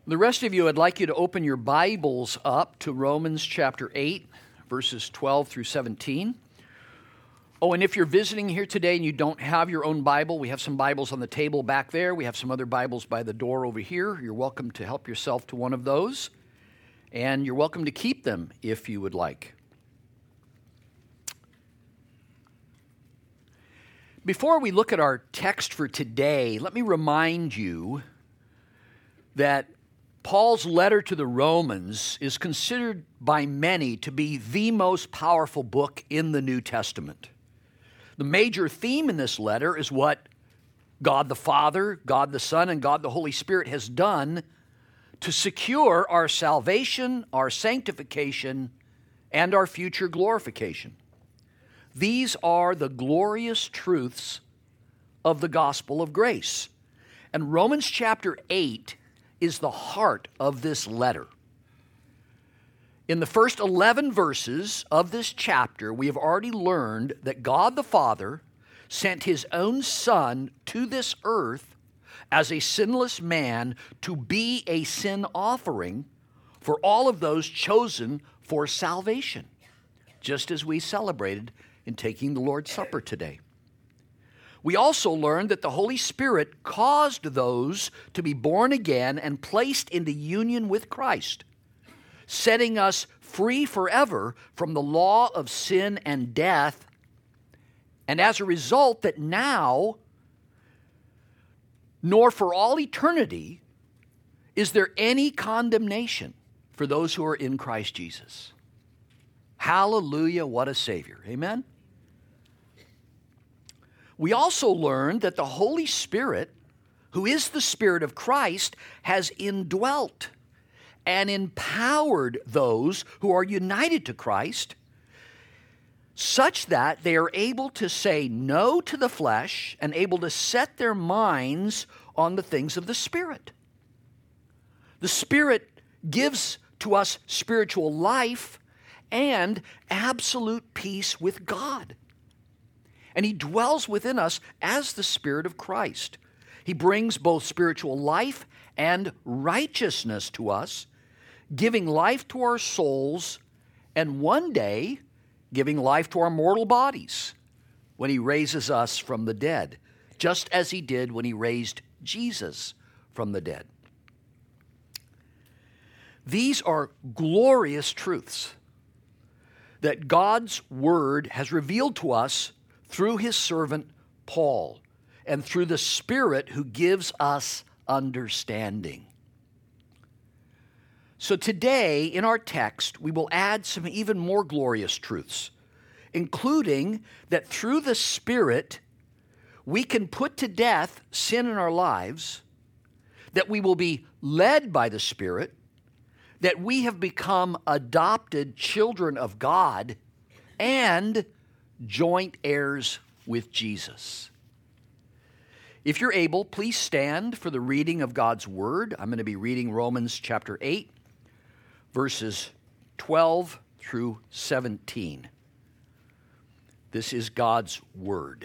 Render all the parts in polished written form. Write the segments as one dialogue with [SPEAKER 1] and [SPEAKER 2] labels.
[SPEAKER 1] The rest of you, I'd like you to open your Bibles up to Romans chapter 8, verses 12 through 17. Oh, and if you're visiting here today and you don't have your own Bible, we have some Bibles on the table back there. We have some other Bibles by the door over here. You're welcome to help yourself to one of those. And you're welcome to keep them if you would like. Before we look at our text for today, let me remind you that Paul's letter to the Romans is considered by many to be the most powerful book in the New Testament. The major theme in this letter is what God the Father, God the Son, and God the Holy Spirit has done to secure our salvation, our sanctification, and our future glorification. These are the glorious truths of the gospel of grace. And Romans chapter 8 is the heart of this letter. In the first 11 verses of this chapter, we have already learned that God the Father sent His own Son to this earth as a sinless man to be a sin offering for all of those chosen for salvation, just as we celebrated in taking the Lord's Supper today. We also learned that the Holy Spirit caused those to be born again and placed into union with Christ, setting us free forever from the law of sin and death. And as a result, that now, nor for all eternity, is there any condemnation for those who are in Christ Jesus. Hallelujah, what a Savior. Amen? We also learned that the Holy Spirit, who is the Spirit of Christ, has indwelt and empowered those who are united to Christ such that they are able to say no to the flesh and able to set their minds on the things of the Spirit. The Spirit gives to us spiritual life and absolute peace with God. And He dwells within us as the Spirit of Christ. He brings both spiritual life and righteousness to us, giving life to our souls, and one day giving life to our mortal bodies when He raises us from the dead, just as He did when He raised Jesus from the dead. These are glorious truths that God's Word has revealed to us through His servant Paul, and through the Spirit who gives us understanding. So today, in our text, we will add some even more glorious truths, including that through the Spirit, we can put to death sin in our lives, that we will be led by the Spirit, that we have become adopted children of God, and joint heirs with Jesus. If you're able, please stand for the reading of God's Word. I'm going to be reading Romans chapter 8, verses 12 through 17. This is God's Word.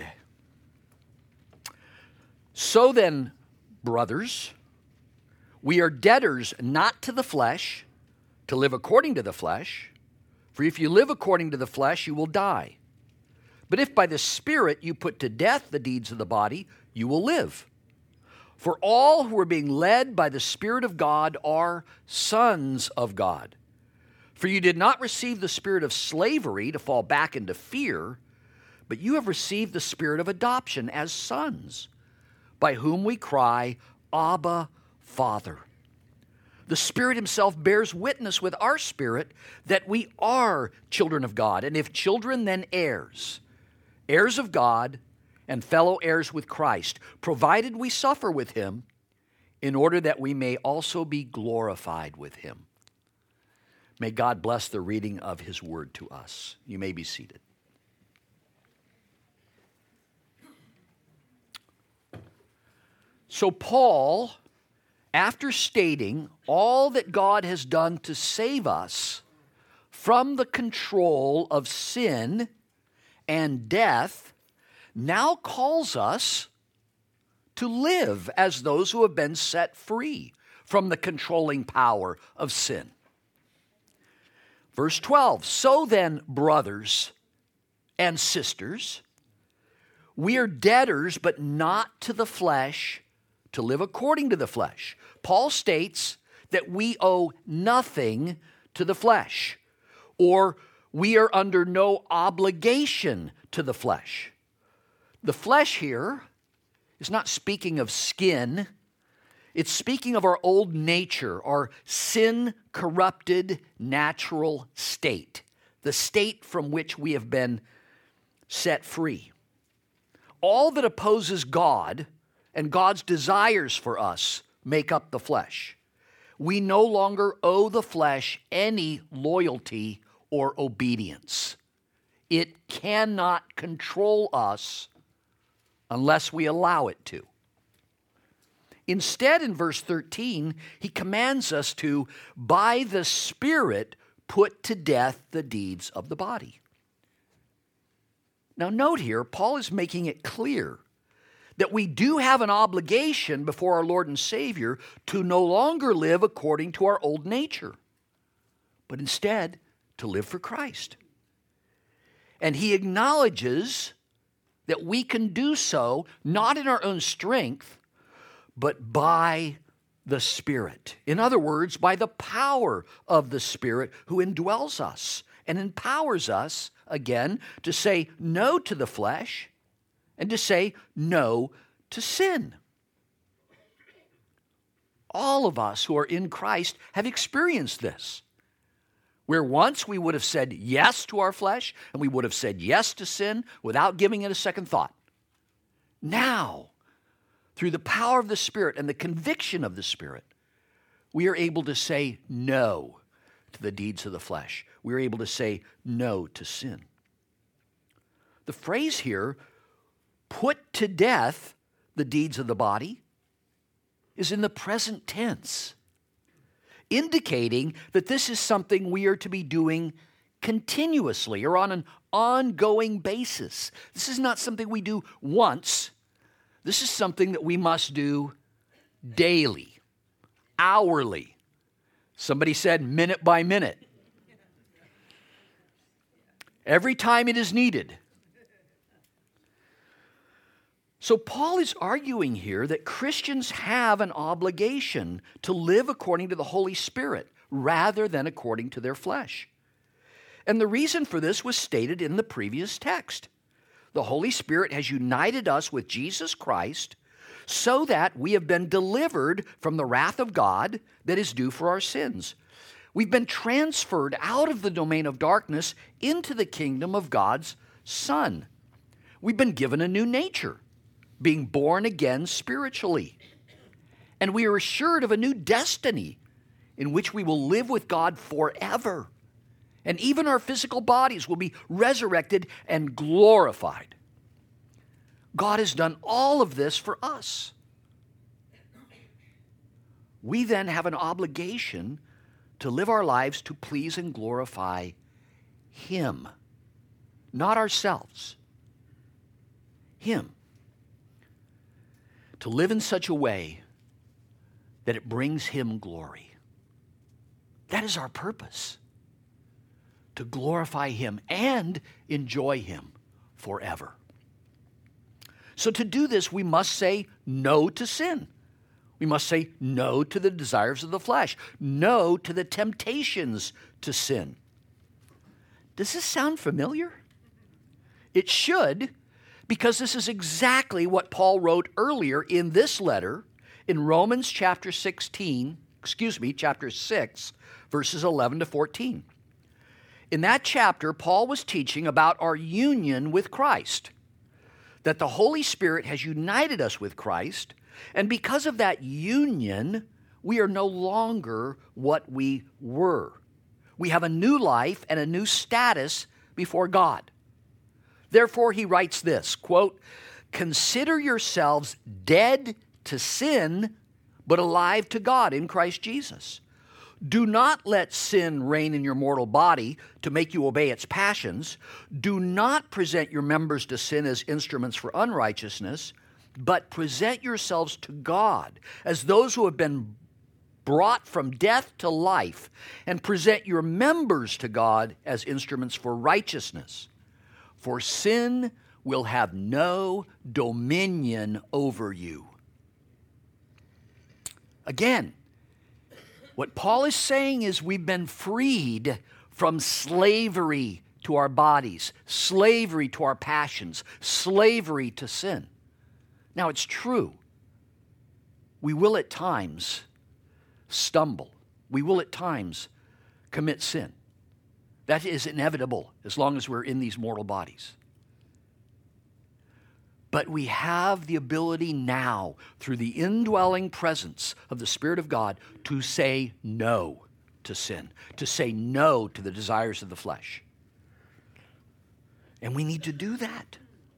[SPEAKER 1] So then, brothers, we are debtors not to the flesh, to live according to the flesh. For if you live according to the flesh, you will die. But if by the Spirit you put to death the deeds of the body, you will live. For all who are being led by the Spirit of God are sons of God. For you did not receive the spirit of slavery to fall back into fear, but you have received the spirit of adoption as sons, by whom we cry, Abba, Father. The Spirit Himself bears witness with our spirit that we are children of God, and if children, then heirs, heirs of God and fellow heirs with Christ, provided we suffer with Him, in order that we may also be glorified with Him. May God bless the reading of His Word to us. You may be seated. So Paul, after stating all that God has done to save us from the control of sin and death, now calls us to live as those who have been set free from the controlling power of sin. Verse 12, so then, brothers and sisters, we are debtors, but not to the flesh, to live according to the flesh. Paul states that we owe nothing to the flesh, or we are under no obligation to the flesh. The flesh here is not speaking of skin. It's speaking of our old nature, our sin-corrupted natural state, the state from which we have been set free. All that opposes God and God's desires for us make up the flesh. We no longer owe the flesh any loyalty or obedience. It cannot control us unless we allow it to. Instead, in verse 13, he commands us to, by the Spirit, put to death the deeds of the body. Now note here, Paul is making it clear that we do have an obligation before our Lord and Savior to no longer live according to our old nature, but instead to live for Christ. And he acknowledges that we can do so not in our own strength, but by the Spirit. In other words, by the power of the Spirit who indwells us and empowers us, again, to say no to the flesh and to say no to sin. All of us who are in Christ have experienced this. Where once we would have said yes to our flesh and we would have said yes to sin without giving it a second thought. Now, through the power of the Spirit and the conviction of the Spirit, we are able to say no to the deeds of the flesh. We are able to say no to sin. The phrase here, put to death the deeds of the body, is in the present tense, indicating that this is something we are to be doing continuously or on an ongoing basis. This is not something we do once. This is something that we must do daily, hourly. Somebody said minute by minute. Every time it is needed. So Paul is arguing here that Christians have an obligation to live according to the Holy Spirit rather than according to their flesh. And the reason for this was stated in the previous text. The Holy Spirit has united us with Jesus Christ so that we have been delivered from the wrath of God that is due for our sins. We've been transferred out of the domain of darkness into the kingdom of God's Son. We've been given a new nature, being born again spiritually. And we are assured of a new destiny in which we will live with God forever. And even our physical bodies will be resurrected and glorified. God has done all of this for us. We then have an obligation to live our lives to please and glorify Him, not ourselves. Him. To live in such a way that it brings Him glory. That is our purpose. To glorify Him and enjoy Him forever. So to do this, we must say no to sin. We must say no to the desires of the flesh. No to the temptations to sin. Does this sound familiar? It should, because this is exactly what Paul wrote earlier in this letter in Romans chapter 6, verses 11 to 14. In that chapter, Paul was teaching about our union with Christ, that the Holy Spirit has united us with Christ, and because of that union, we are no longer what we were. We have a new life and a new status before God. Therefore, he writes this, quote, "Consider yourselves dead to sin, but alive to God in Christ Jesus. Do not let sin reign in your mortal body to make you obey its passions. Do not present your members to sin as instruments for unrighteousness, but present yourselves to God as those who have been brought from death to life, and present your members to God as instruments for righteousness. For sin will have no dominion over you. Again, what Paul is saying is we've been freed from slavery to our bodies, slavery to our passions, slavery to sin. Now, it's true. We will at times stumble. We will at times commit sin. That is inevitable as long as we're in these mortal bodies. But we have the ability now, through the indwelling presence of the Spirit of God, to say no to sin, to say no to the desires of the flesh. And we need to do that.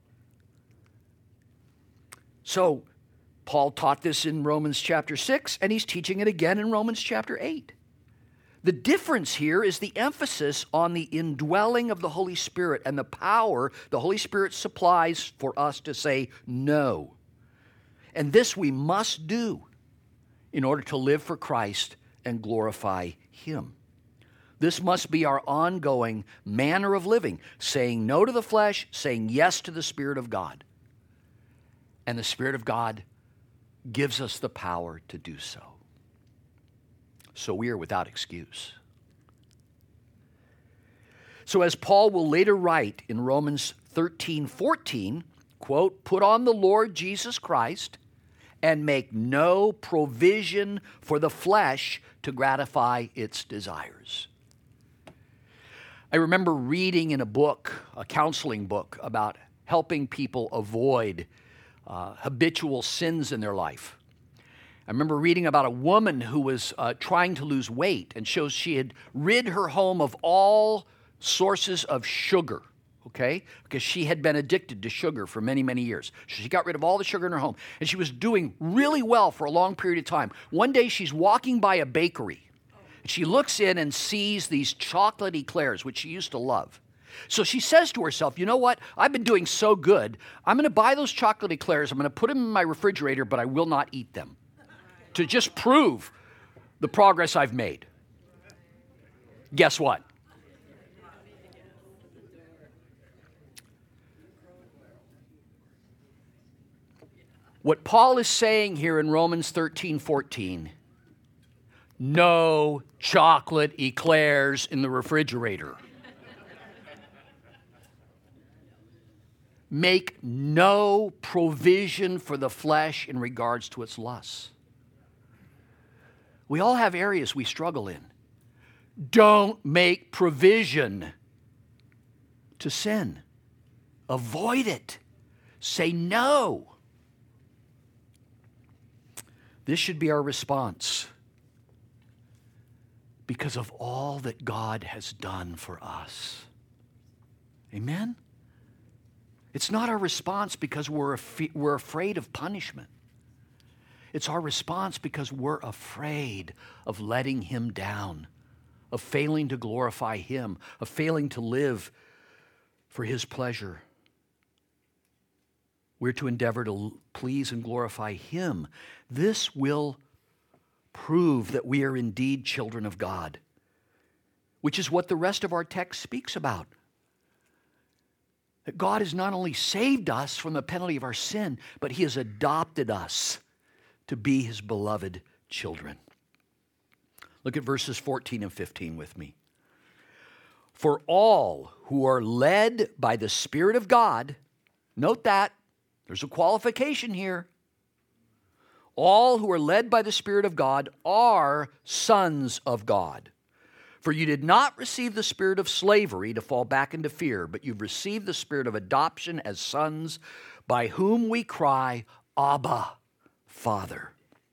[SPEAKER 1] So, Paul taught this in Romans chapter 6, and he's teaching it again in Romans chapter 8. The difference here is the emphasis on the indwelling of the Holy Spirit and the power the Holy Spirit supplies for us to say no. And this we must do in order to live for Christ and glorify Him. This must be our ongoing manner of living, saying no to the flesh, saying yes to the Spirit of God. And the Spirit of God gives us the power to do so. So we are without excuse. So as Paul will later write in Romans 13:14, quote, "Put on the Lord Jesus Christ and make no provision for the flesh to gratify its desires." I remember reading in a book, a counseling book, about helping people avoid habitual sins in their life. I remember reading about a woman who was trying to lose weight, and shows she had rid her home of all sources of sugar, okay? Because she had been addicted to sugar for many, many years. So she got rid of all the sugar in her home, and she was doing really well for a long period of time. One day she's walking by a bakery, and she looks in and sees these chocolate eclairs, which she used to love. So she says to herself, you know what? I've been doing so good. I'm going to buy those chocolate eclairs. I'm going to put them in my refrigerator, but I will not eat them, to just prove the progress I've made. Guess what? What Paul is saying here in Romans 13:14, no chocolate eclairs in the refrigerator. Make no provision for the flesh in regards to its lusts. We all have areas we struggle in. Don't make provision to sin. Avoid it. Say no. This should be our response because of all that God has done for us. Amen? It's not our response because we're afraid of punishment. It's our response because we're afraid of letting Him down, of failing to glorify Him, of failing to live for His pleasure. We're to endeavor to please and glorify Him. This will prove that we are indeed children of God, which is what the rest of our text speaks about. That God has not only saved us from the penalty of our sin, but He has adopted us to be His beloved children. Look at verses 14 and 15 with me. For all who are led by the Spirit of God, note that, there's a qualification here. All who are led by the Spirit of God are sons of God. For you did not receive the spirit of slavery to fall back into fear, but you've received the spirit of adoption as sons, by whom we cry, Abba, Father.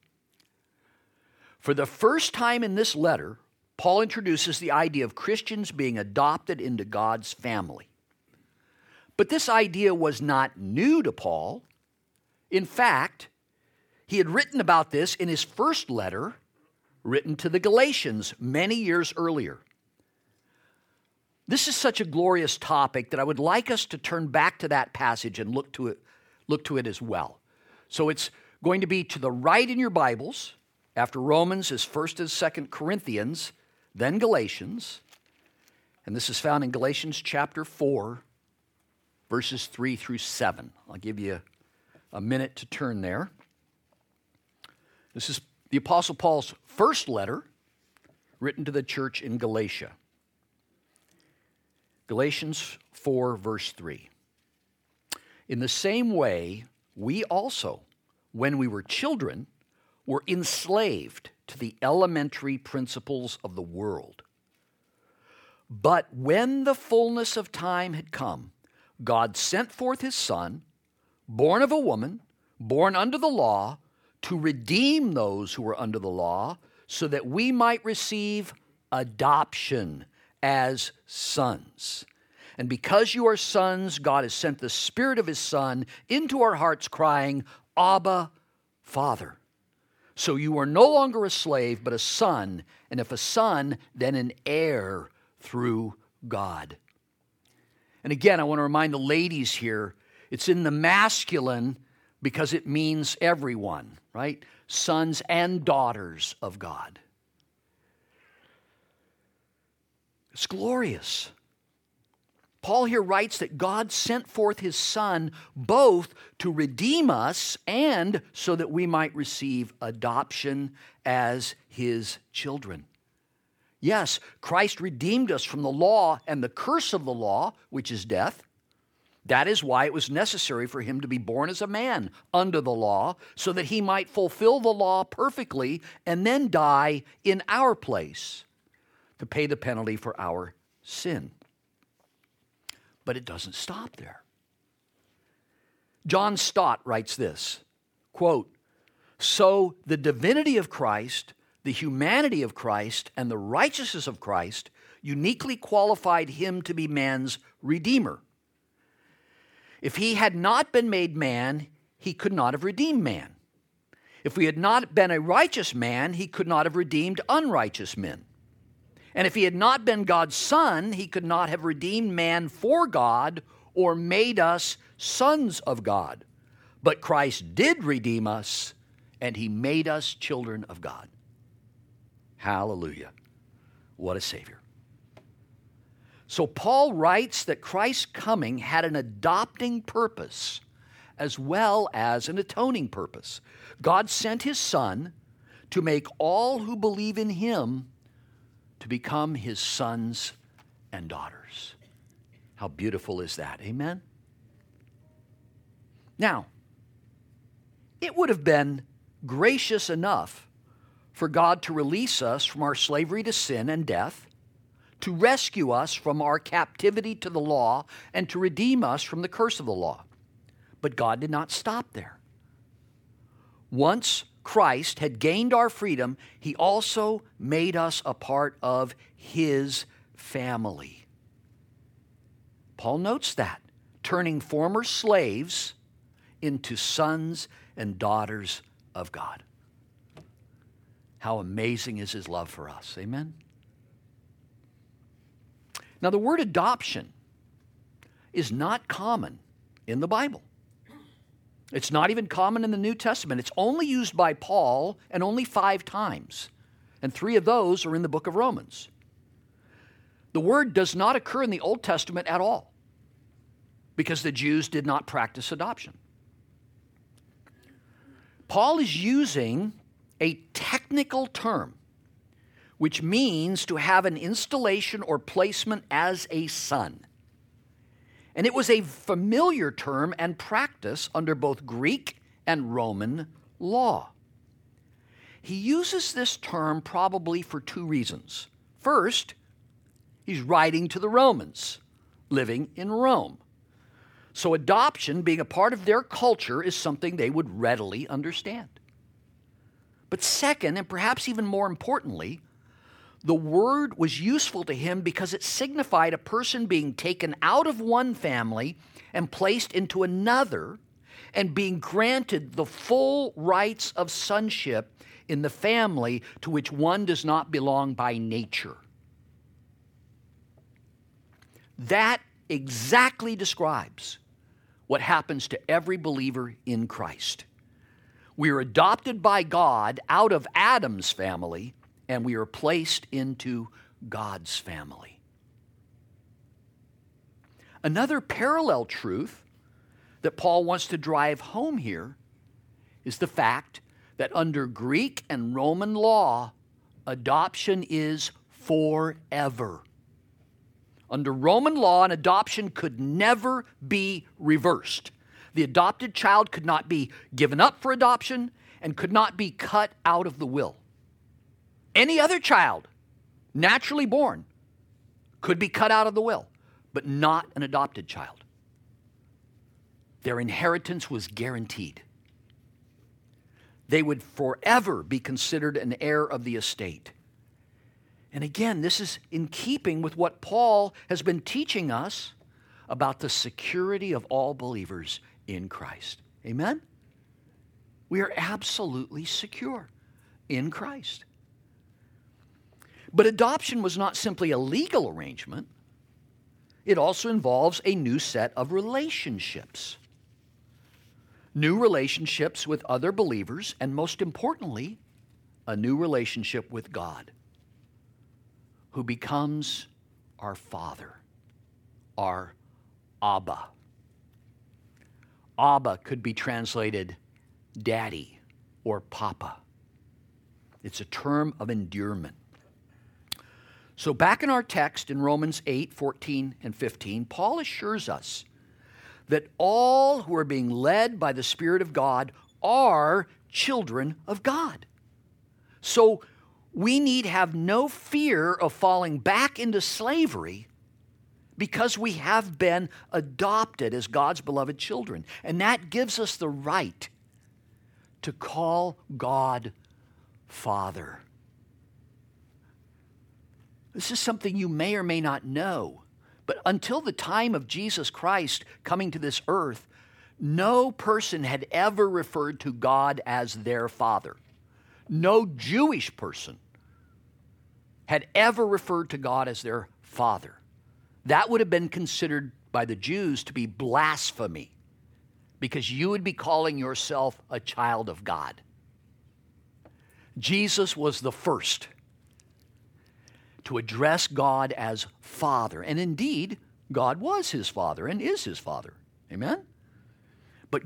[SPEAKER 1] For the first time in this letter, Paul introduces the idea of Christians being adopted into God's family. But this idea was not new to Paul. In fact, he had written about this in his first letter, written to the Galatians many years earlier. This is such a glorious topic that I would like us to turn back to that passage and look to it as well. So it's going to be to the right in your Bibles, After Romans is 1st and 2nd Corinthians, then Galatians. And this is found in Galatians chapter 4, verses 3 through 7. I'll give you a minute to turn there. This is the Apostle Paul's first letter written to the church in Galatia. Galatians 4, verse 3. In the same way, we also, when we were children, were enslaved to the elementary principles of the world. But when the fullness of time had come, God sent forth his Son, born of a woman, born under the law, to redeem those who were under the law, so that we might receive adoption as sons. And because you are sons, God has sent the Spirit of his Son into our hearts, crying, Abba, Father. So you are no longer a slave, but a son, and if a son, then an heir through God. And again, I want to remind the ladies here, it's in the masculine because it means everyone, right? Sons and daughters of God. It's glorious. Paul here writes that God sent forth his Son both to redeem us and so that we might receive adoption as his children. Yes, Christ redeemed us from the law and the curse of the law, which is death. That is why it was necessary for him to be born as a man under the law, so that he might fulfill the law perfectly and then die in our place to pay the penalty for our sin. But it doesn't stop there. John Stott writes this, quote, so the divinity of Christ, the humanity of Christ, and the righteousness of Christ uniquely qualified him to be man's redeemer. If he had not been made man, he could not have redeemed man. If he had not been a righteous man, he could not have redeemed unrighteous men. And if he had not been God's Son, he could not have redeemed man for God or made us sons of God. But Christ did redeem us, and he made us children of God. Hallelujah. What a Savior. So Paul writes that Christ's coming had an adopting purpose as well as an atoning purpose. God sent his Son to make all who believe in him to become his sons and daughters. How beautiful is that? Amen? Now, it would have been gracious enough for God to release us from our slavery to sin and death, to rescue us from our captivity to the law, and to redeem us from the curse of the law. But God did not stop there. Once Christ had gained our freedom, he also made us a part of his family. Paul notes that, turning former slaves into sons and daughters of God. How amazing is his love for us. Amen? Now, the word adoption is not common in the Bible. It's not even common in the New Testament. It's only used by Paul and only 5 times. And 3 of those are in the book of Romans. The word does not occur in the Old Testament at all because the Jews did not practice adoption. Paul is using a technical term which means to have an installation or placement as a son. And it was a familiar term and practice under both Greek and Roman law. He uses this term probably for 2 reasons. First, he's writing to the Romans living in Rome. So adoption, being a part of their culture, is something they would readily understand. But second, and perhaps even more importantly, the word was useful to him because it signified a person being taken out of one family and placed into another and being granted the full rights of sonship in the family to which one does not belong by nature. That exactly describes what happens to every believer in Christ. We are adopted by God out of Adam's family, and we are placed into God's family. Another parallel truth that Paul wants to drive home here is the fact that under Greek and Roman law, adoption is forever. Under Roman law, an adoption could never be reversed. The adopted child could not be given up for adoption and could not be cut out of the will. Any other child, naturally born, could be cut out of the will, but not an adopted child. Their inheritance was guaranteed. They would forever be considered an heir of the estate. And again, this is in keeping with what Paul has been teaching us about the security of all believers in Christ. Amen? We are absolutely secure in Christ. But adoption was not simply a legal arrangement. It also involves a new set of relationships. New relationships with other believers, and most importantly, a new relationship with God, who becomes our Father, our Abba. Abba could be translated daddy or papa. It's a term of endearment. So back in our text in Romans 8, 14, and 15, Paul assures us that all who are being led by the Spirit of God are children of God. So we need have no fear of falling back into slavery because we have been adopted as God's beloved children. And that gives us the right to call God Father. This is something you may or may not know, but until the time of Jesus Christ coming to this earth, no person had ever referred to God as their Father. No Jewish person had ever referred to God as their Father. That would have been considered by the Jews to be blasphemy, because you would be calling yourself a child of God. Jesus was the first to address God as Father. And indeed, God was his Father and is his Father. Amen? But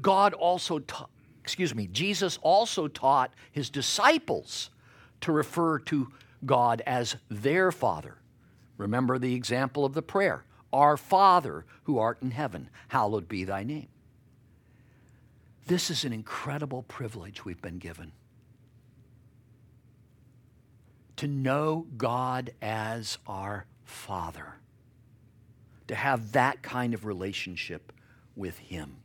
[SPEAKER 1] Jesus also taught his disciples to refer to God as their Father. Remember the example of the prayer, Our Father who art in heaven, hallowed be thy name. This is an incredible privilege we've been given. To know God as our Father. To have that kind of relationship with him.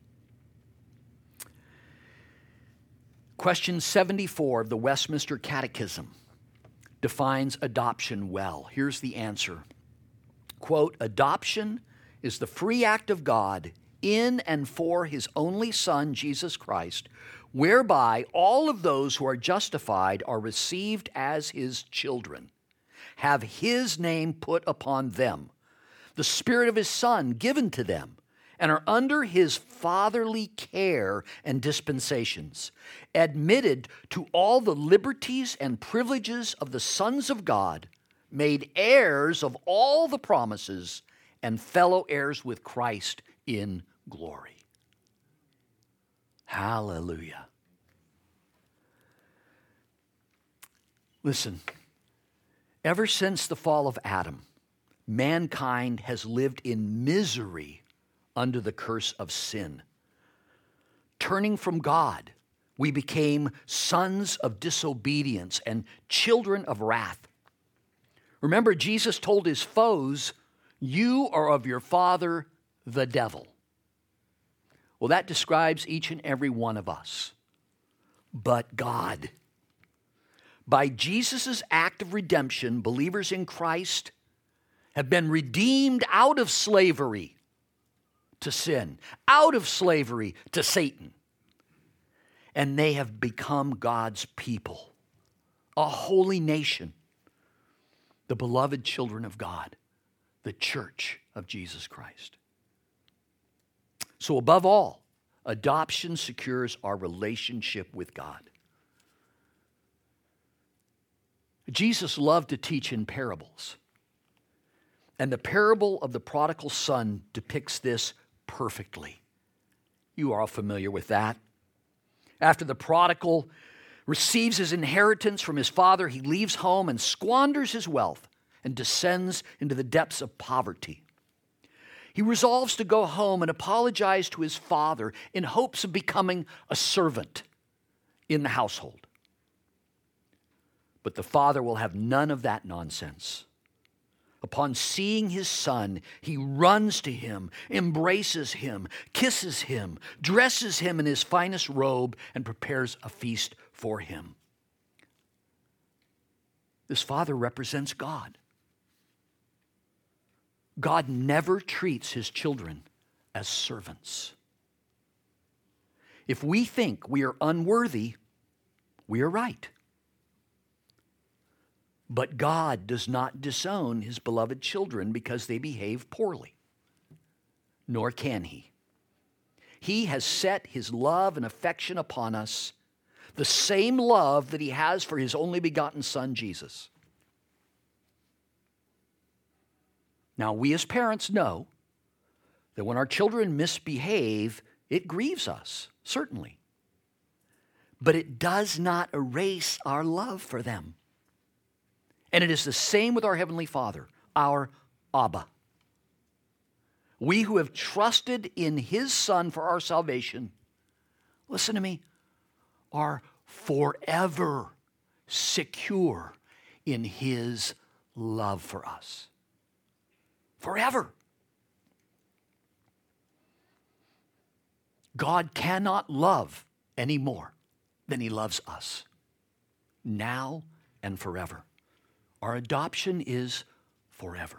[SPEAKER 1] Question 74 of the Westminster Catechism defines adoption well. Here's the answer. Quote, adoption is the free act of God in and for his only Son, Jesus Christ, whereby all of those who are justified are received as his children, have his name put upon them, the Spirit of his Son given to them, and are under his fatherly care and dispensations, admitted to all the liberties and privileges of the sons of God, made heirs of all the promises, and fellow heirs with Christ in glory. Hallelujah. Listen, ever since the fall of Adam, mankind has lived in misery under the curse of sin. Turning from God, we became sons of disobedience and children of wrath. Remember, Jesus told his foes, you are of your father, the devil. Well, that describes each and every one of us. But God, by Jesus' act of redemption, believers in Christ have been redeemed out of slavery to sin, out of slavery to Satan. And they have become God's people, a holy nation, the beloved children of God, the church of Jesus Christ. So above all, Adoption secures our relationship with God. Jesus loved to teach in parables. And the parable of the prodigal son depicts this perfectly. You are all familiar with that. After the prodigal receives his inheritance from his father, he leaves home and squanders his wealth and descends into the depths of poverty. He resolves to go home and apologize to his father in hopes of becoming a servant in the household. But the father will have none of that nonsense. Upon seeing his son, he runs to him, embraces him, kisses him, dresses him in his finest robe, and prepares a feast for him. This father represents God. God never treats his children as servants. If we think we are unworthy, we are right. But God does not disown his beloved children because they behave poorly, nor can he. He has set his love and affection upon us, the same love that he has for his only begotten Son, Jesus. Now, we as parents know that when our children misbehave, it grieves us, certainly. But it does not erase our love for them. And it is the same with our Heavenly Father, our Abba. We who have trusted in his Son for our salvation, listen to me, are forever secure in his love for us. Forever. God cannot love any more than he loves us, now and forever. Our adoption is forever.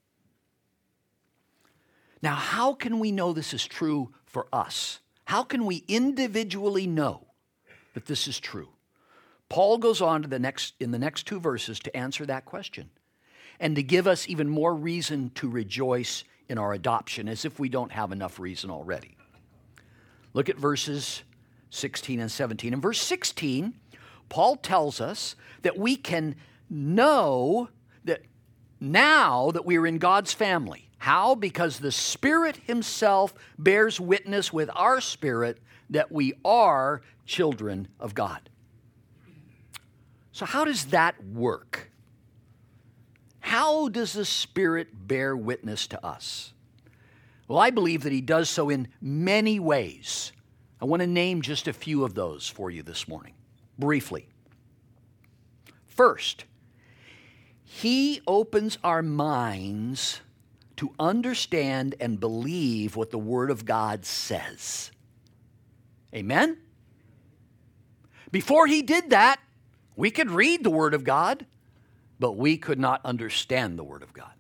[SPEAKER 1] Now, how can we know this is true for us? How can we individually know that this is true? Paul goes on to in the next two verses to answer that question and to give us even more reason to rejoice in our adoption, as if we don't have enough reason already. Look at verses 16 and 17. In verse 16, Paul tells us that we can know that now that we are in God's family. How? Because the Spirit himself bears witness with our spirit that we are children of God. So how does that work? How does the Spirit bear witness to us? Well, I believe that he does so in many ways. I want to name just a few of those for you this morning, briefly. First, he opens our minds to understand and believe what the Word of God says. Amen? Before he did that, we could read the Word of God, but we could not understand the Word of God.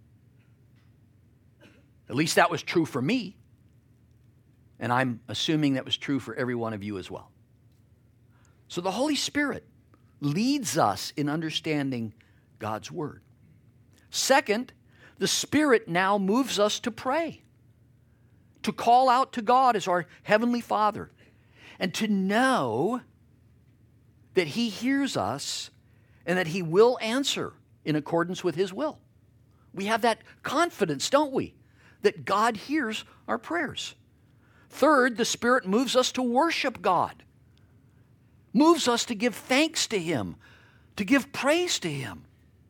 [SPEAKER 1] At least that was true for me, and I'm assuming that was true for every one of you as well. So the Holy Spirit leads us in understanding God's Word. Second, the Spirit now moves us to pray, to call out to God as our Heavenly Father, and to know that he hears us and that he will answer in accordance with his will. We have that confidence, don't we, that God hears our prayers. Third, the Spirit moves us to worship God, moves us to give thanks to him, to give praise to him.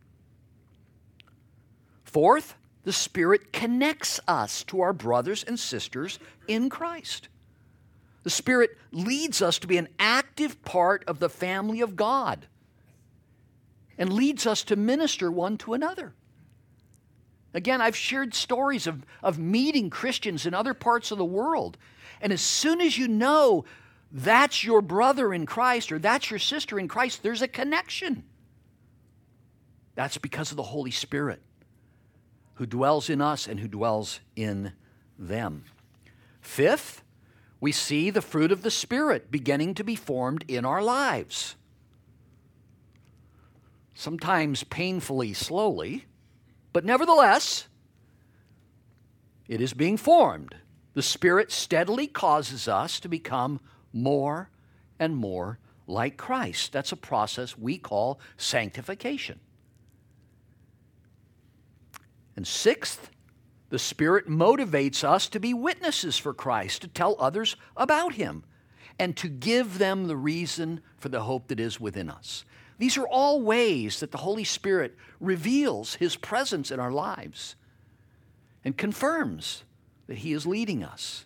[SPEAKER 1] Fourth, the Spirit connects us to our brothers and sisters in Christ. The Spirit leads us to be an active part of the family of God and leads us to minister one to another. Again, I've shared stories of meeting Christians in other parts of the world, and as soon as you know that's your brother in Christ or that's your sister in Christ, there's a connection. That's because of the Holy Spirit who dwells in us and who dwells in them. Fifth, we see the fruit of the Spirit beginning to be formed in our lives. Sometimes painfully slowly, but nevertheless, it is being formed. The Spirit steadily causes us to become more and more like Christ. That's a process we call sanctification. And sixth, the Spirit motivates us to be witnesses for Christ, to tell others about Him, and to give them the reason for the hope that is within us. These are all ways that the Holy Spirit reveals His presence in our lives and confirms that He is leading us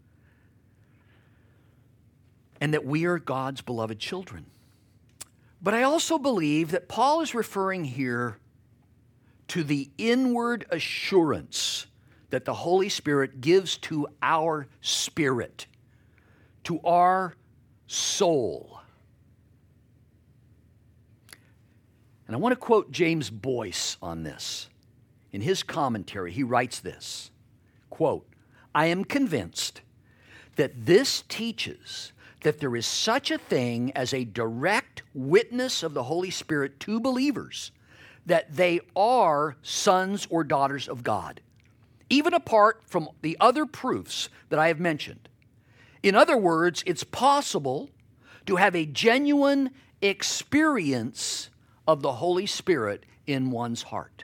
[SPEAKER 1] and that we are God's beloved children. But I also believe that Paul is referring here to the inward assurance that the Holy Spirit gives to our spirit, to our soul. And I want to quote James Boyce on this. In his commentary, he writes this, quote, "I am convinced that this teaches that there is such a thing as a direct witness of the Holy Spirit to believers, that they are sons or daughters of God, even apart from the other proofs that I have mentioned. In other words, it's possible to have a genuine experience of the Holy Spirit in one's heart."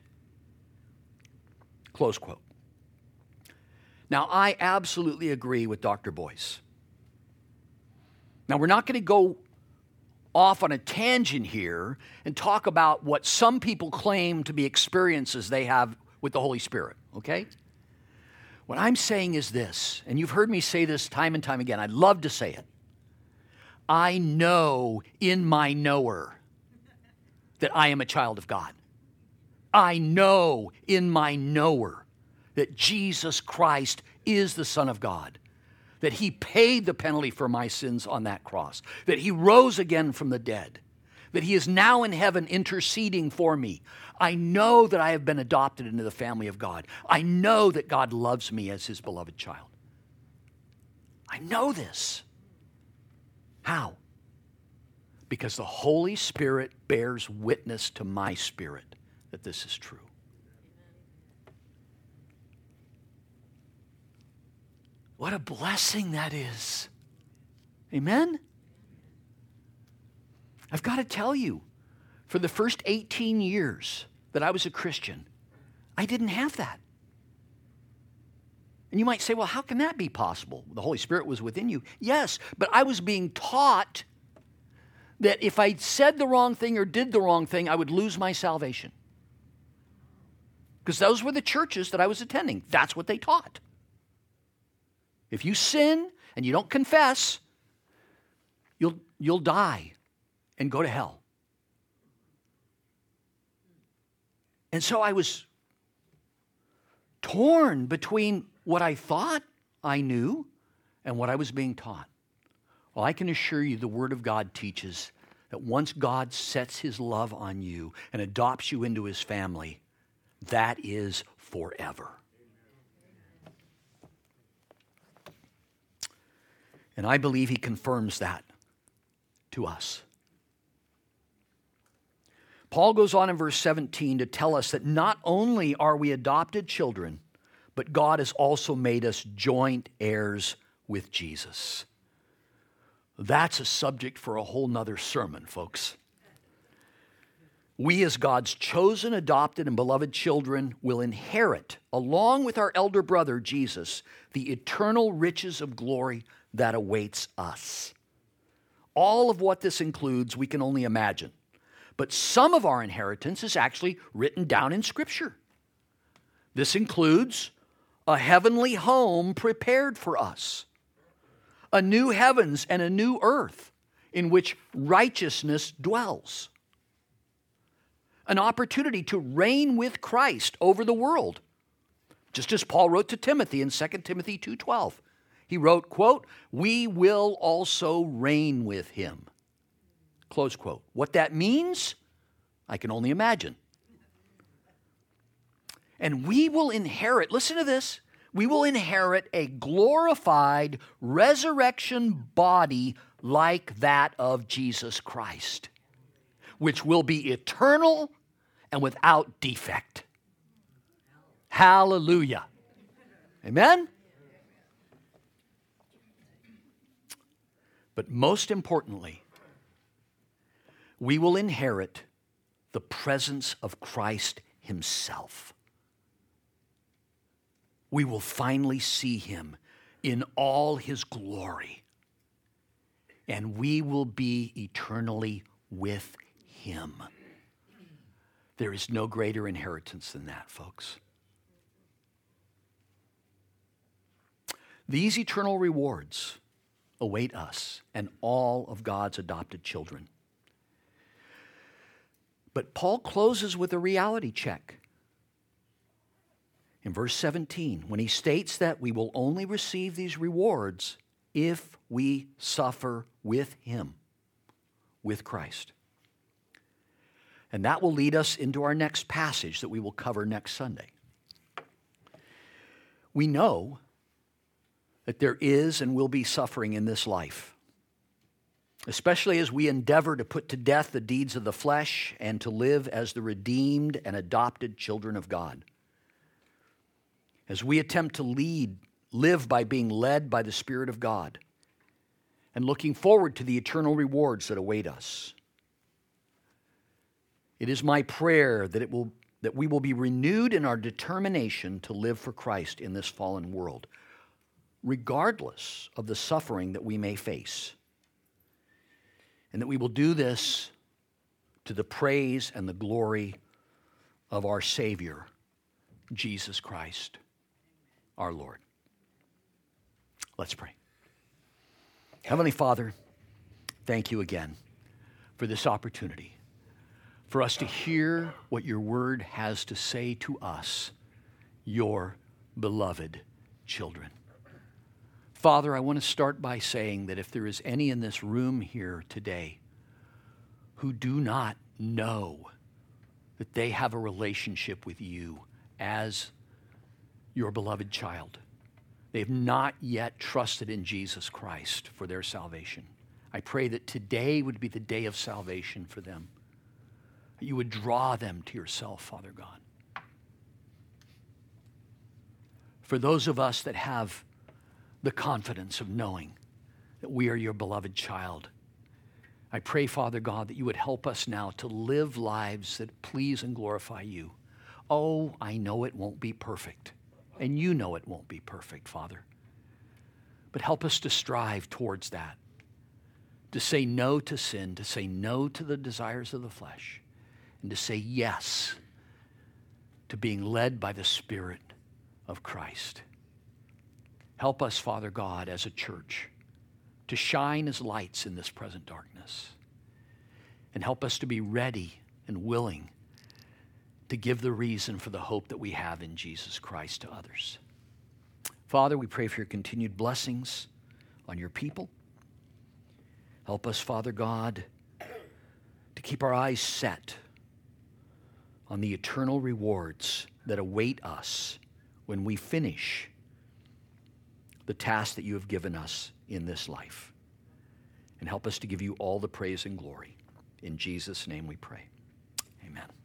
[SPEAKER 1] Close quote. Now, I absolutely agree with Dr. Boyce. Now, we're not going to go off on a tangent here and talk about what some people claim to be experiences they have with the Holy Spirit, okay? What I'm saying is this, and you've heard me say this time and time again. I'd love to say it. I know in my knower that I am a child of God. I know in my knower that Jesus Christ is the Son of God, that He paid the penalty for my sins on that cross, that He rose again from the dead, that He is now in heaven interceding for me. I know that I have been adopted into the family of God. I know that God loves me as His beloved child. I know this. How? Because the Holy Spirit bears witness to my spirit that this is true. What a blessing that is. Amen? I've got to tell you, for the first 18 years that I was a Christian, I didn't have that. And you might say, well, how can that be possible? The Holy Spirit was within you. Yes, but I was being taught that if I said the wrong thing or did the wrong thing, I would lose my salvation. Because those were the churches that I was attending. That's what they taught. If you sin and you don't confess, you'll die and go to hell. And so I was torn between what I thought I knew and what I was being taught. Well, I can assure you the Word of God teaches that once God sets His love on you and adopts you into His family, that is forever. And I believe He confirms that to us. Paul goes on in verse 17 to tell us that not only are we adopted children, but God has also made us joint heirs with Jesus. That's a subject for a whole nother sermon, folks. We as God's chosen, adopted, and beloved children will inherit, along with our elder brother, Jesus, the eternal riches of glory that awaits us. All of what this includes, we can only imagine. But some of our inheritance is actually written down in Scripture. This includes a heavenly home prepared for us, a new heavens and a new earth in which righteousness dwells, an opportunity to reign with Christ over the world, just as Paul wrote to Timothy in 2 Timothy 2:12. He wrote, quote, "We will also reign with Him." Close quote. What that means, I can only imagine. And we will inherit, listen to this, we will inherit a glorified resurrection body like that of Jesus Christ, which will be eternal and without defect. Hallelujah. Amen? But most importantly, we will inherit the presence of Christ himself. We will finally see him in all his glory, and we will be eternally with him. There is no greater inheritance than that, folks. These eternal rewards await us and all of God's adopted children. But Paul closes with a reality check. In verse 17, when he states that we will only receive these rewards if we suffer with him, with Christ. And that will lead us into our next passage that we will cover next Sunday. We know that there is and will be suffering in this life, especially as we endeavor to put to death the deeds of the flesh and to live as the redeemed and adopted children of God. As we attempt to live by being led by the Spirit of God and looking forward to the eternal rewards that await us. It is my prayer that we will be renewed in our determination to live for Christ in this fallen world, regardless of the suffering that we may face. And that we will do this to the praise and the glory of our Savior, Jesus Christ, our Lord. Let's pray. Heavenly Father, thank you again for this opportunity, for us to hear what your word has to say to us, your beloved children. Father, I want to start by saying that if there is any in this room here today who do not know that they have a relationship with you as your beloved child, they have not yet trusted in Jesus Christ for their salvation, I pray that today would be the day of salvation for them. That you would draw them to yourself, Father God. For those of us that have the confidence of knowing that we are your beloved child, I pray, Father God, that you would help us now to live lives that please and glorify you. Oh, I know it won't be perfect, and you know it won't be perfect, Father. But help us to strive towards that, to say no to sin, to say no to the desires of the flesh, and to say yes to being led by the Spirit of Christ. Help us, Father God, as a church, to shine as lights in this present darkness. And help us to be ready and willing to give the reason for the hope that we have in Jesus Christ to others. Father, we pray for your continued blessings on your people. Help us, Father God, to keep our eyes set on the eternal rewards that await us when we finish the task that you have given us in this life. And help us to give you all the praise and glory. In Jesus' name we pray. Amen.